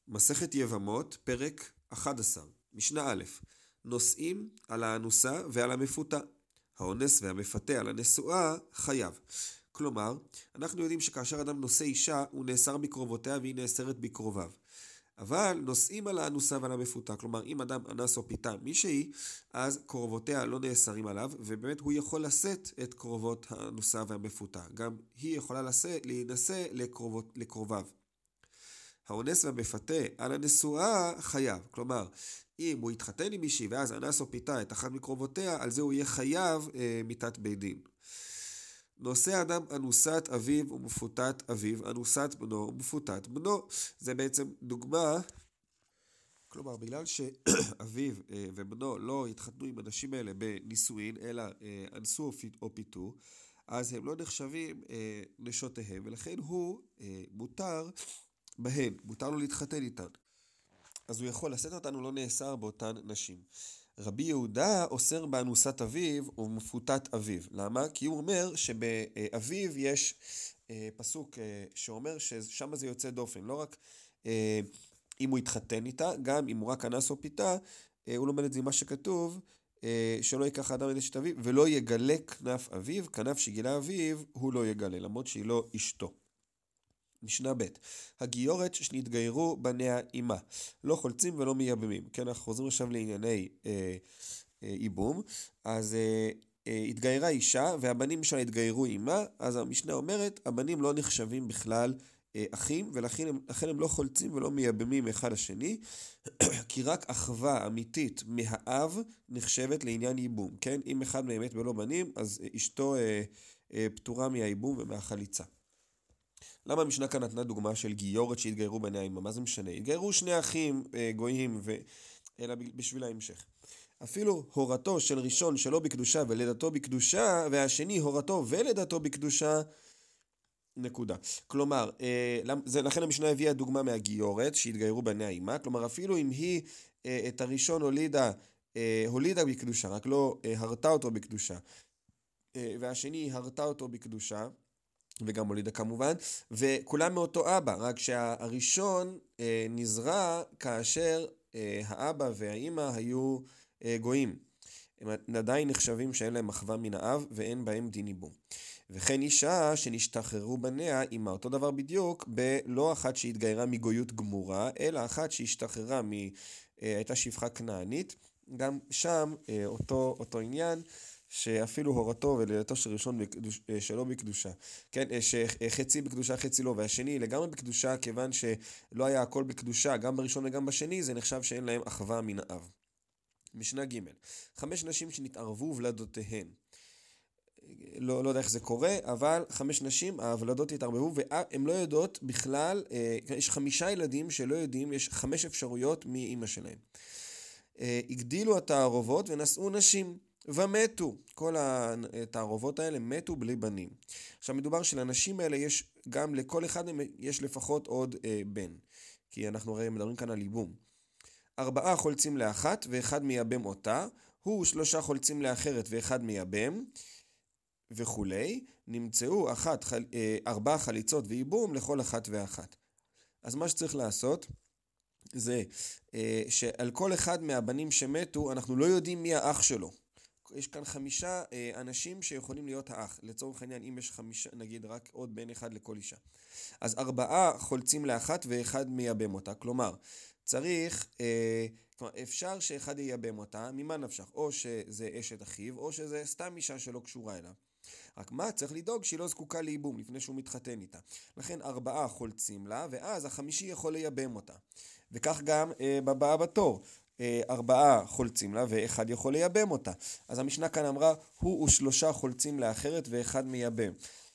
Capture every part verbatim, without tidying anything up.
מסכת יבמות, פרק אחד עשר, משנה א', נושאים על האנוסה ועל המפותה. האונס והמפתה על הנשואה חייב. כלומר, אנחנו יודעים שכאשר אדם נושא אישה, הוא נאסר בקרובותיה והיא נאסרת בקרוביו. אבל נושאים על האנוסה ועל המפותה, כלומר, אם אדם אנס או פיתה מישהי, אז קרובותיה לא נאסרים עליו, ובאמת הוא יכול לשאת את קרובות האנוסה והמפותה. גם היא יכולה לשאת, להינשא לקרובות, לקרוביו. האונס והמפתה על הנשואה חייב. כלומר, אם הוא יתחתן עם מישהי ואז אנס או פיתה את אחת מקרובותיה, על זה הוא יהיה חייב אה, מיתת בית דין. נושא אדם אנוסת אביו ומפותת אביו, אנוסת בנו ומפותת בנו. זה בעצם דוגמה, כלומר, בגלל שאביו אה, ובנו לא התחתנו עם אנשים האלה בנישואין, אלא אה, אנסו או פיתו, אז הם לא נחשבים אה, נשותיהם, ולכן הוא אה, מותר בהן, מותר לו להתחתן איתן. אז הוא יכול לשאת אותן, הוא לא נאסר באותן נשים. רבי יהודה אוסר באנוסת אביו ומפותת אביו. למה? כי הוא אומר שבאביו יש אה, פסוק אה, שאומר ששם זה יוצא דופן. לא רק אה, אם הוא יתחתן איתה, גם אם הוא רק אנס או פיתה, אה, הוא לומד את זה מה שכתוב, אה, שלא ייקח האדם את אשת אביו, ולא יגלה כנף אביו, כנף שגילה אביו, הוא לא יגלה, למרות שהיא לא אשתו. משנה ב', הגיורת שנתגיירו בניה אימה, לא חולצים ולא מייבמים. כן, אנחנו חוזרים עכשיו לענייני אה, אה, איבום. אז אה, אה, התגיירה אישה והבנים שלה התגיירו אימה, אז המשנה אומרת, הבנים לא נחשבים בכלל אה, אחים, ולכן הם, הם לא חולצים ולא מייבמים אחד השני, כי רק אחווה אמיתית מהאב נחשבת לעניין איבום. כן, אם אחד מהם מת ולא בנים, אז אשתו אה, אה, פטורה מהאיבום ומהחליצה. למה המשנה כאן נתנה דוגמה של גיורת שהתגיירו בניה אימה? מה זה משנה? התגיירו שני אחים אה, גויים, ו... אלא בשביל ההמשך. אפילו הורתו של ראשון שלא בקדושה ולידתו בקדושה, והשני הורתו ולידתו בקדושה, נקודה. כלומר, אה, זה, לכן המשנה הביאה דוגמה מהגיורת שהתגיירו בניה אימה, כלומר אפילו אם היא אה, את הראשון הולידה, אה, הולידה בקדושה, רק לא אה, הרתה אותו בקדושה, אה, והשני הרתה אותו בקדושה, וגם הולידה כמובן, וכולם מאותו אבא, רק שהראשון אה, נזרע כאשר אה, האבא והאימא היו אה, גויים. הם עדיין נחשבים שאין להם אחווה מן האב ואין בהם דין ייבום. וכן אישה שנשתחררו בניה אימה, אותו דבר בדיוק, בלא אחת שהתגיירה מגויות גמורה, אלא אחת שהשתחררה מ... אה, הייתה שפחה כנענית, גם שם אה, אותו, אותו עניין, שאפילו הורתו ולידתו של ראשון בקדוש, שלא בקדושה, כן, שחצי בקדושה חצי לא, והשני לגמרי בקדושה, כיוון שלא היה הכל בקדושה, גם בראשון וגם בשני, זה נחשב שאין להם אחווה מן האב. משנה ג', חמש נשים שנתערבו ולדותיהן. לא, לא יודע איך זה קורה, אבל חמש נשים, הוולדות התערבבו, והן לא יודעות בכלל, יש חמישה ילדים שלא יודעים, יש חמש אפשרויות מאמא שלהם. הגדילו התערובות ונשאו נשים. ומתו, כל התערובות האלה מתו בלי בנים. עכשיו מדובר שלאנשים האלה יש, גם לכל אחד מהם יש לפחות עוד אה, בן, כי אנחנו הרי מדברים כאן על ייבום. ארבעה חולצים לאחת ואחד מייבם אותה, הוא שלושה חולצים לאחרת ואחד מייבם, וכולי. נמצאו אחת, אה, ארבעה חליצות וייבום לכל אחת ואחת. אז מה שצריך לעשות, זה אה, שעל כל אחד מהבנים שמתו, אנחנו לא יודעים מי האח שלו. יש כאן חמישה אה, אנשים שיכולים להיות האח. לצורך העניין, אם יש חמישה, נגיד רק עוד בן אחד לכל אישה. אז ארבעה חולצים לאחת ואחד מייבם אותה. כלומר, צריך, אה, כלומר, אפשר שאחד ייבם אותה, ממה נפשך? או שזה אשת אחיו, או שזה סתם אישה שלא קשורה אליו. רק מה? צריך לדאוג שהיא לא זקוקה לייבום לפני שהוא מתחתן איתה. לכן ארבעה חולצים לה, ואז החמישי יכול לייבם אותה. וכך גם אה, בבאה בתור. ארבעה חולצים לה ואחד יכול לייבם אותה. אז המשנה כאן אמרה, הוא ושלושה חולצים לאחרת ואחד מייבם.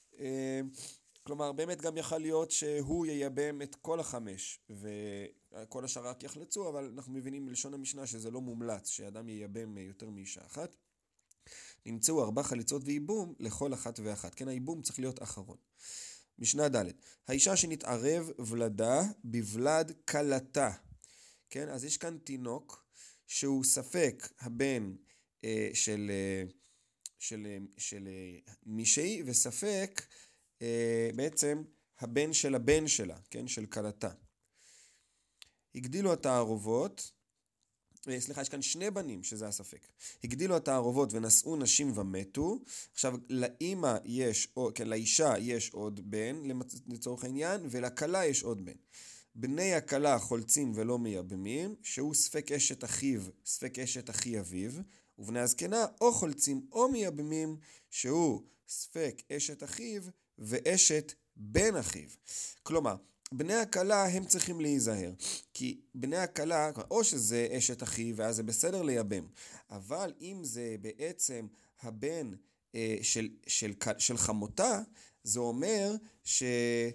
כלומר, באמת גם יכול להיות שהוא ייבם את כל החמש, וכל השאר רק יחלצו, אבל אנחנו מבינים מלשון המשנה שזה לא מומלץ, שאדם ייבם יותר מאישה אחת. נמצאו ארבע חליצות וייבום לכל אחת ואחת. כן, הייבום צריך להיות אחרון. משנה ד', האישה שנתערב ולדה בבלד קלתה. כן, אז יש כאן תינוק שהוא ספק הבן אה, של, אה, של, אה, של אה, מישהי, וספק אה, בעצם הבן של הבן שלה, כן, של קלתה. הגדילו התערובות, סליחה, יש כאן שני בנים, שזה הספק. הגדילו התערובות ונשאו נשים ומתו. עכשיו, לאמא יש, או, כן, לאישה יש עוד בן, לצורך העניין, ולכלה יש עוד בן. בני הכלה חולצים ולא מייבמים, שהוא ספק אשת אחיו, ספק אשת אחי אביו, ובני הזקנה או חולצים או מייבמים, שהוא ספק אשת אחיו ואשת בן אחיו. כלומר, בני הכלה הם צריכים להיזהר, כי בני הכלה, או שזה אשת אחי ואז זה בסדר לייבם, אבל אם זה בעצם הבן אה, של, של, של חמותה, זה אומר ש...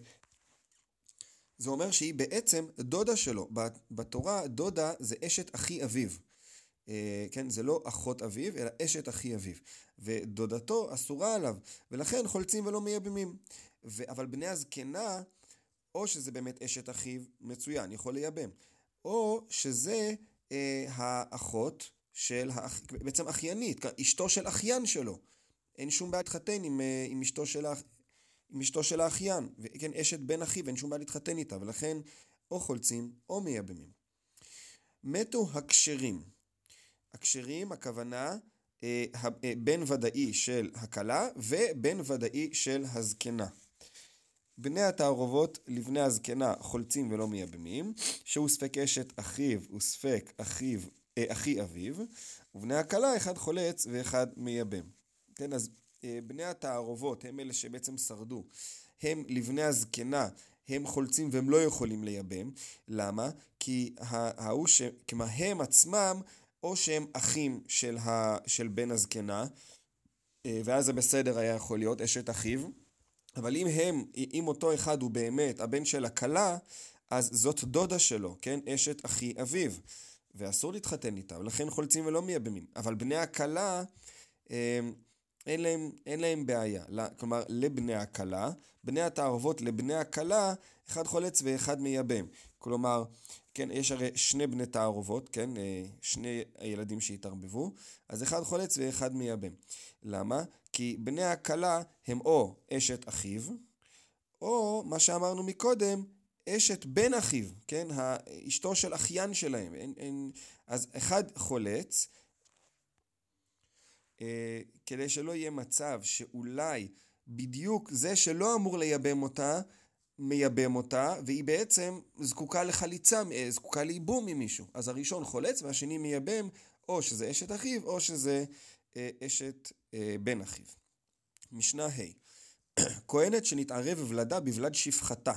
זה אומר שהיא בעצם דודה שלו. בתורה דודה זה אשת אחי אביו. אה, כן, זה לא אחות אביו, אלא אשת אחי אביו. ודודתו אסורה עליו, ולכן חולצים ולא מייבמים. ו... אבל בני הזקנה, או שזה באמת אשת אחיו, מצוין, יכול לייבם. או שזה אה, האחות של, האח... בעצם אחיינית, אשתו של אחיין שלו. אין שום בעיה להתחתן עם, אה, עם אשתו של האח... עם אשתו של האחיין, וכן, אשת בן אחיו, אין שום בעיה להתחתן איתה, ולכן או חולצים או מייבמים. מתו הכשרים. הכשרים, הכוונה, אה, אה, בן ודאי של הכלה, ובן ודאי של הזקנה. בני התערובות לבני הזקנה חולצים ולא מייבמים, שהוא ספק אשת אחיו וספק אחיו, אה, אחי אביו, ובני הכלה אחד חולץ ואחד מייבם. כן, אז אה, בני התערובות הם אלה שבעצם שרדו, הם לבני הזקנה, הם חולצים והם לא יכולים לייבם. למה? כי ההוא שכמה הם עצמם, או שהם אחים של, ה, של בן הזקנה, אה, ואז זה בסדר היה יכול להיות אשת אחיו, אבל אם הם, אם אותו אחד הוא באמת הבן של הכלה, אז זאת דודה שלו, כן? אשת אחי אביו, ואסור להתחתן איתה, ולכן חולצים ולא מייבמים. אבל בני הכלה, אין להם, אין להם בעיה. כלומר, לבני הכלה, בני התערובות לבני הכלה, אחד חולץ ואחד מייבם. כלומר, כן, יש הרי שני בני תערובות, כן? שני הילדים שהתערבבו, אז אחד חולץ ואחד מייבם. למה? כי בני הכלה הם או אשת אחיו, או מה שאמרנו מקודם, אשת בן אחיו, כן? אשתו של אחיין שלהם. אין, אין... אז אחד חולץ, אה, כדי שלא יהיה מצב שאולי בדיוק זה שלא אמור לייבם אותה, מייבם אותה, והיא בעצם זקוקה לחליצה, זקוקה לייבום ממישהו. אז הראשון חולץ והשני מייבם, או שזה אשת אחיו, או שזה אה, אשת אה, בן אחיו. משנה ה' כהנת שנתערב ולדה בבלד שפחתה.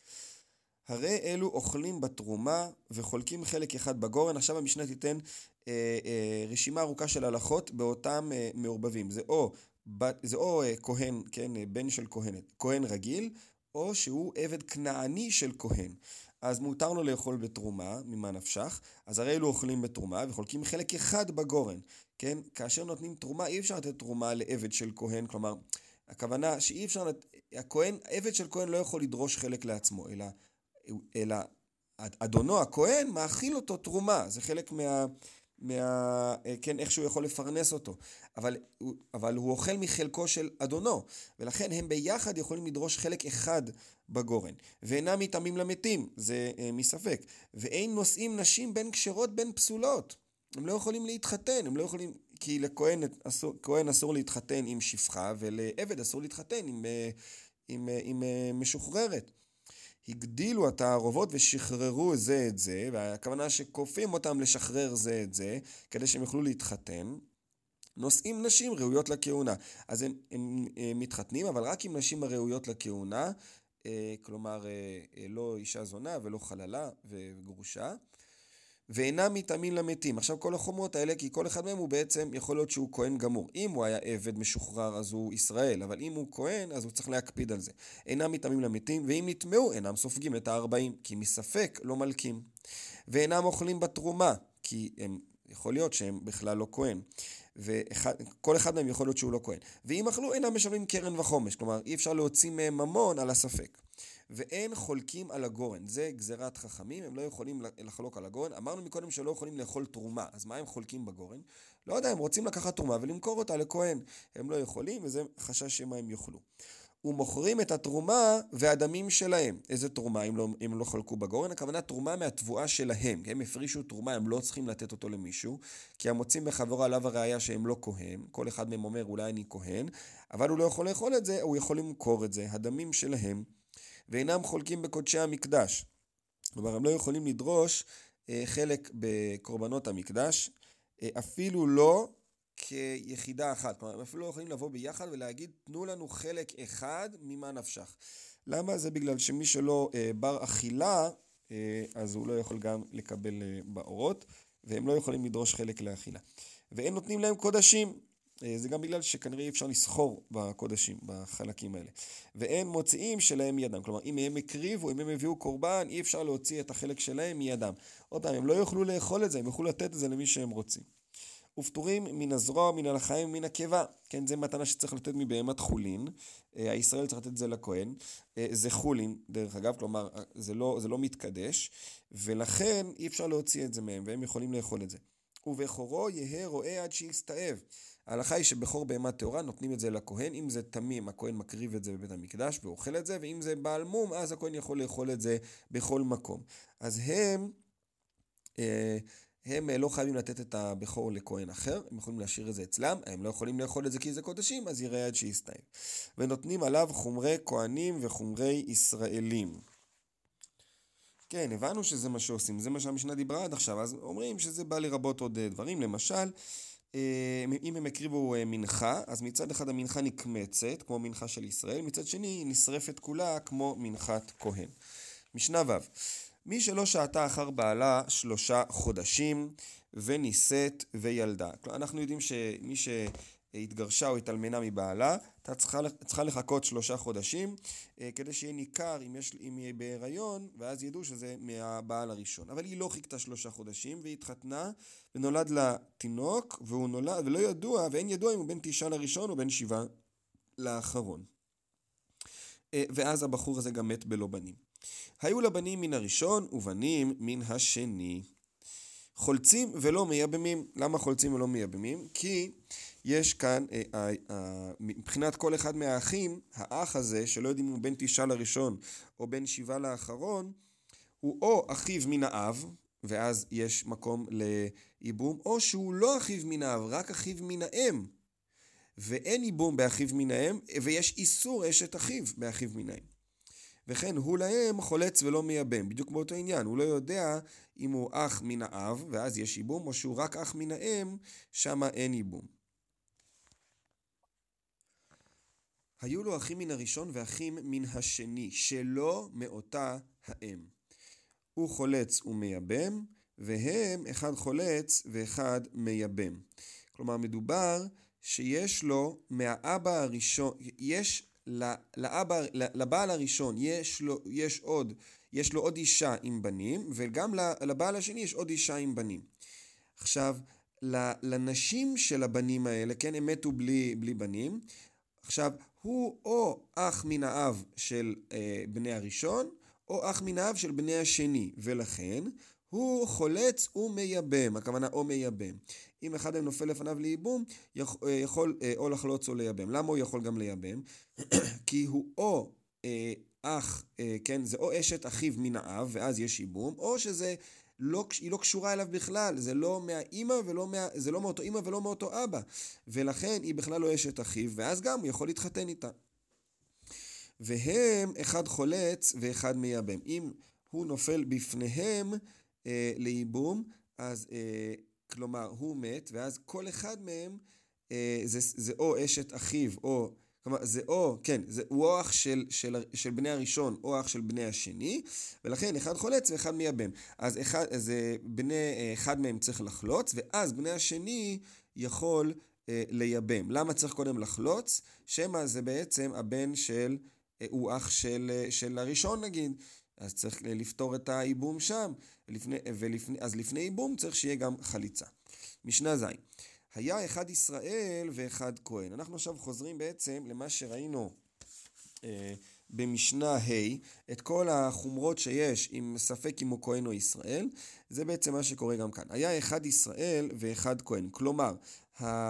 הרי אלו אוכלים בתרומה וחולקים חלק אחד בגורן. עכשיו המשנה תיתן אה, אה, רשימה ארוכה של הלכות באותם אה, מעורבבים. זה או, זה או אה, כהן, כן, אה, בן של כהנת, כהן רגיל, או שהוא עבד כנעני של כהן. אז מותר לו לאכול בתרומה, ממה נפשך, אז הרי אלו אוכלים בתרומה וחולקים חלק אחד בגורן, כן? כאשר נותנים תרומה, אי אפשר לתת תרומה לעבד של כהן, כלומר, הכוונה שאי אפשר, הכהן, עבד של כהן לא יכול לדרוש חלק לעצמו, אלא, אלא אדונו הכהן מאכיל אותו תרומה, זה חלק מה, מה, כן, איך שהוא יכול לפרנס אותו, אבל, אבל הוא אוכל מחלקו של אדונו, ולכן הם ביחד יכולים לדרוש חלק אחד בגורן, ואינם מתאמים למתים, זה אה, מספק, ואין נושאים נשים בין כשרות בין פסולות, הם לא יכולים להתחתן, הם לא יכולים, כי לכהן אסור, כהן אסור להתחתן עם שפחה, ולעבד אסור להתחתן עם, עם, עם, עם משוחררת. הגדילו התערובות ושחררו זה את זה, והכוונה שכופים אותם לשחרר זה את זה, כדי שהם יוכלו להתחתן. נושאים נשים ראויות לכהונה. אז הם, הם, הם מתחתנים, אבל רק עם נשים הראויות לכהונה, אה, כלומר אה, לא אישה זונה ולא חללה וגרושה, ואינם מתאמים למתים. עכשיו כל החומות האלה, כי כל אחד מהם הוא בעצם יכול להיות שהוא כהן גמור. אם הוא היה עבד משוחרר אז הוא ישראל, אבל אם הוא כהן אז הוא צריך להקפיד על זה. אינם מתאמים למתים, ואם נטמעו אינם סופגים את הארבעים, כי מספק לא מלקים. ואינם אוכלים בתרומה, כי הם, יכול להיות שהם בכלל לא כהן. וכל אחד מהם יכול להיות שהוא לא כהן. ואם אכלו אינם משלמים קרן וחומש, כלומר אי אפשר להוציא מהם ממון על הספק. ואין חולקים על הגורן, זה גזירת חכמים, הם לא יכולים לחלוק על הגורן. אמרנו מקודם שלא יכולים לאכול תרומה, אז מה הם חולקים בגורן? לא יודע, הם רוצים לקחת תרומה ולמכור אותה לכהן, הם לא יכולים, וזה חשש שמה הם יאכלו. ומוכרים את התרומה והדמים שלהם. איזה תרומה אם לא, אם לא חלקו בגורן? הכוונה תרומה מהתבואה שלהם. הם הפרישו תרומה, הם לא צריכים לתת אותו למישהו, כי המוצאים בחברו עליו הראיה שהם לא כהן. כל אחד מהם אומר אולי אני כהן, אבל הוא לא יכול לאכול את זה, הוא יכול למכור את זה, הדמים שלהם, ואינם חולקים בקודשי המקדש. כלומר, הם לא יכולים לדרוש אה, חלק בקורבנות המקדש, אה, אפילו לא כיחידה אחת. כלומר, הם אפילו לא יכולים לבוא ביחד ולהגיד, תנו לנו חלק אחד ממה נפשך. למה? זה בגלל שמי שלא אה, בר אכילה, אה, אז הוא לא יכול גם לקבל אה, באורות, והם לא יכולים לדרוש חלק לאכילה. והם נותנים להם קודשים. זה גם בגלל שכנראה אי אפשר לסחור בקודשים, בחלקים האלה. והם מוציאים שלהם מידם. כלומר, אם הם הקריבו, אם הם הביאו קורבן, אי אפשר להוציא את החלק שלהם מידם. עוד פעם, הם לא יוכלו לאכול את זה, הם יוכלו לתת את זה למי שהם רוצים. ופטורים מן הזרוע, מן הלחיים, מן הקיבה. כן, זה מתנה שצריך לתת מבהמת חולין. הישראל צריך לתת את זה לכהן. זה חולין, דרך אגב, כלומר, זה לא, זה לא מתקדש, ולכן אי אפשר להוציא את זה מהם, והם יכולים לאכול את זה. ובכורו יהא רואה עד שיסתאב. ההלכה היא שבכור בהמה טהורה נותנים את זה לכהן, אם זה תמים הכהן מקריב את זה בבית המקדש ואוכל את זה, ואם זה בעל מום אז הכהן יכול לאכול את זה בכל מקום. אז הם, הם לא חייבים לתת את הבכור לכהן אחר, הם יכולים להשאיר את זה אצלם, הם לא יכולים לאכול את זה כי זה קודשים, אז יראה עד שיסתאב. ונותנים עליו חומרי כהנים וחומרי ישראלים. כן, הבנו שזה מה שעושים, זה מה שהמשנה דיברה עד עכשיו, אז אומרים שזה בא לרבות עוד דברים, למשל, אם הם הקריבו מנחה, אז מצד אחד המנחה נקמצת, כמו מנחה של ישראל, מצד שני היא נשרפת כולה כמו מנחת כהן. משנה ו' מי שלא שעתה אחר בעלה שלושה חודשים ונישאת וילדה. אנחנו יודעים שמי שהתגרשה או התאלמנה מבעלה, אתה צריכה, צריכה לחכות שלושה חודשים, כדי שיהיה ניכר אם, יש, אם יהיה בהיריון, ואז ידעו שזה מהבעל הראשון. אבל היא לא חיכתה שלושה חודשים, והיא התחתנה, ונולד לה תינוק, והוא נולד, ולא ידוע, ואין ידוע אם הוא בן תשעה לראשון או בן שבעה לאחרון. ואז הבחור הזה גם מת בלא בנים. היו לה בנים מן הראשון, ובנים מן השני. חולצים ולא מייבמים. למה חולצים ולא מייבמים? כי יש כאן, מבחינת כל אחד מהאחים, האח הזה, שלא יודעים אם הוא בן תשעה לראשון או בן שבעה לאחרון, הוא או אחיו מן האב, ואז יש מקום לייבום, או שהוא לא אחיו מן האב, רק אחיו מן האם, ואין ייבום באחיו מן האם, ויש איסור אשת אחיו באחיו מן האם. וכן הוא להם חולץ ולא מייבם, בדיוק באותו עניין, הוא לא יודע אם הוא אח מן האב, ואז יש ייבום, או שהוא רק אח מן האם, שמה אין ייבום. היו לו אחים מן הראשון ואחים מן השני, שלא מאותה האם. הוא חולץ ומייבם, והם אחד חולץ ואחד מייבם. כלומר, מדובר שיש לו מהאבא הראשון, יש לאבא, לבעל הראשון יש לו, יש עוד, יש לו עוד אישה עם בנים, וגם לבעל השני יש עוד אישה עם בנים. עכשיו, לנשים של הבנים האלה, כן, הם מתו בלי, בלי בנים. עכשיו, הוא או אח מן האב של אה, בני הראשון, או אח מן האב של בני השני, ולכן הוא חולץ ומייבם, הכוונה או מייבם. אם אחד מהם נופל לפניו לייבום, יכול או לחלוץ או לייבם. למה הוא יכול גם לייבם? כי הוא או אה, אח, אה, כן, זה או אשת אחיו מן האב, ואז יש ייבום, או שזה לא, היא לא קשורה אליו בכלל, זה לא מהאמא ולא מה, זה לא מאותו אמא ולא מאותו אבא, ולכן היא בכלל לא אשת אחיו, ואז גם הוא יכול להתחתן איתה. והם אחד חולץ ואחד מייבם. אם הוא נופל בפניהם אה, לייבום, אז אה, כלומר הוא מת, ואז כל אחד מהם אה, זה, זה או אשת אחיו, או כלומר זה או, כן, זה או אח של, של, של בני הראשון או אח של בני השני, ולכן אחד חולץ ואחד מייבם. אז אחד, אז בני, אחד מהם צריך לחלוץ, ואז בני השני יכול אה, לייבם. למה צריך קודם לחלוץ? שמה זה בעצם הבן של, אה, הוא אח של, של הראשון נגיד, אז צריך לפתור את הייבום שם, ולפני, ולפני, אז לפני ייבום צריך שיהיה גם חליצה. משנה ז' היה אחד ישראל ואחד כהן. אנחנו עכשיו חוזרים בעצם למה שראינו אה, במשנה ה', את כל החומרות שיש עם ספק אם הוא כהן או ישראל, זה בעצם מה שקורה גם כאן. היה אחד ישראל ואחד כהן, כלומר, ה...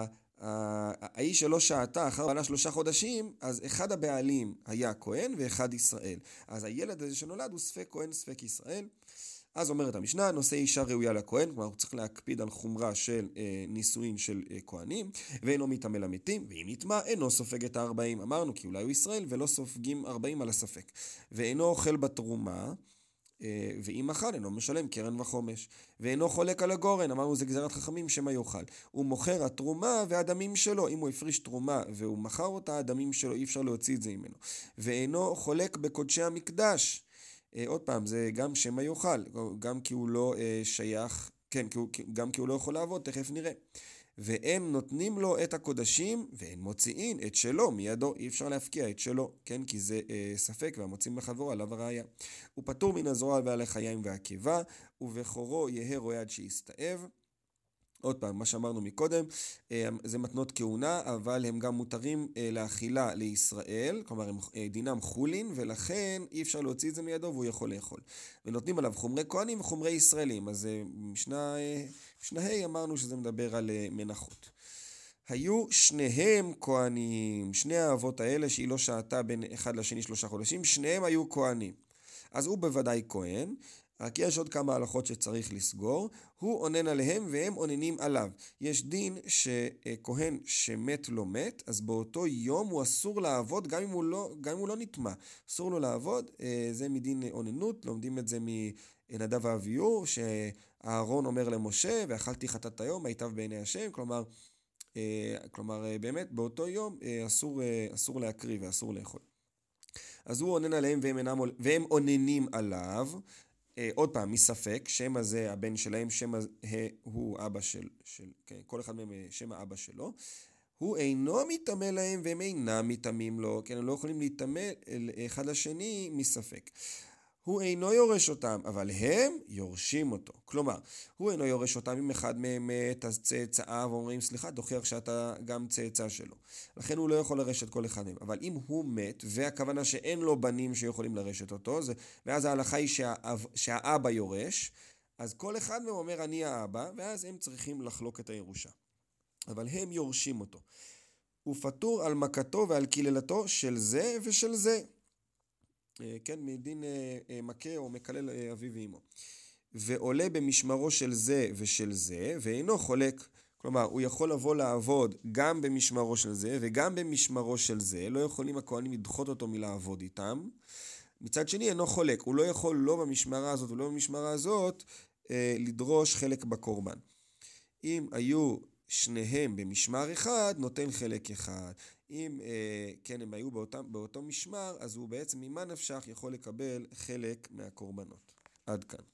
האיש שלא שעתה אחר בעלה שלושה חודשים, אז אחד הבעלים היה כהן ואחד ישראל. אז הילד הזה שנולד הוא ספק כהן ספק ישראל. אז אומרת המשנה, נושא אישה ראויה לכהן, כלומר הוא צריך להקפיד על חומרה של אה, נישואין של אה, כהנים, ואינו מתאמה למתים, ואם נטמא אינו סופג את הארבעים. אמרנו כי אולי הוא ישראל ולא סופגים ארבעים על הספק. ואינו אוכל בתרומה, אה, ואם אכל אינו משלם קרן וחומש. ואינו חולק על הגורן, אמרנו זה גזרת חכמים שמה יאכל. הוא מוכר התרומה והדמים שלו, אם הוא הפריש תרומה והוא מכר אותה, הדמים שלו אי אפשר להוציא את זה ממנו. ואינו חולק בקודשי המקדש. עוד פעם, זה גם שמא יאכל, גם כי הוא לא שייך, כן, גם כי הוא לא יכול לעבוד, תכף נראה. והם נותנים לו את הקודשים, והם מוציאים את שלו מידו, אי אפשר להפקיע את שלו, כן, כי זה אה, ספק, והמוצאים בחברו עליו הראיה. הוא פטור מן הזרוע והלחיים והקיבה, ובכורו יהא רואה עד שיסתאב. עוד פעם, מה שאמרנו מקודם, זה מתנות כהונה, אבל הם גם מותרים לאכילה לישראל, כלומר הם דינם חולין, ולכן אי אפשר להוציא את זה מידו והוא יכול לאכול. ונותנים עליו חומרי כהנים וחומרי ישראלים, אז משנה, משנה ה' אמרנו שזה מדבר על מנחות. היו שניהם כהנים, שני האבות האלה שהיא לא שעתה בין אחד לשני שלושה חודשים, שניהם היו כהנים. אז הוא בוודאי כהן, רק יש עוד כמה הלכות שצריך לסגור, הוא עונן עליהם והם עוננים עליו. יש דין שכהן שמת לא מת, אז באותו יום הוא אסור לעבוד גם אם הוא לא, גם אם הוא לא נטמא. אסור לו לעבוד, זה מדין עוננות, לומדים את זה מנדב ואביהו, שהארון אומר למשה, ואכלתי חטאת היום, היטב בעיני השם, כלומר, כלומר באמת באותו יום אסור, אסור להקריב ואסור לאכול. אז הוא עונן עליהם והם, אינם, והם עוננים עליו, עוד פעם, מספק, שם הזה הבן שלהם, שם הוא אבא של, של כן, כל אחד מהם שם האבא שלו, הוא אינו מתאמה להם והם אינם מתאמים לו, כן, הם לא יכולים להתאמה אחד לשני מספק. הוא אינו יורש אותם, אבל הם יורשים אותו. כלומר, הוא אינו יורש אותם אם אחד מהם מת, אז צאצאיו אומרים, סליחה, תוכיח שאתה גם צאצא שלו. לכן הוא לא יכול לרשת כל אחד מהם. אבל אם הוא מת, והכוונה שאין לו בנים שיכולים לרשת אותו, זה, ואז ההלכה היא שהאב, שהאבא יורש, אז כל אחד מהם אומר, אני האבא, ואז הם צריכים לחלוק את הירושה. אבל הם יורשים אותו. הוא פטור על מכתו ועל קיללתו של זה ושל זה. כן, מדין מכה או מקלל אביו ואמו. ועולה במשמרו של זה ושל זה, ואינו חולק. כלומר, הוא יכול לבוא לעבוד גם במשמרו של זה וגם במשמרו של זה. לא יכולים הכהנים לדחות אותו מלעבוד איתם. מצד שני, אינו חולק. הוא לא יכול לא במשמרה הזאת ולא במשמרה הזאת לדרוש חלק בקורבן. אם היו שניהם במשמר אחד, נותן חלק אחד. אם כן, הם היו באותם, באותו משמר, אז הוא בעצם ממה נפשך יכול לקבל חלק מהקורבנות. עד כאן.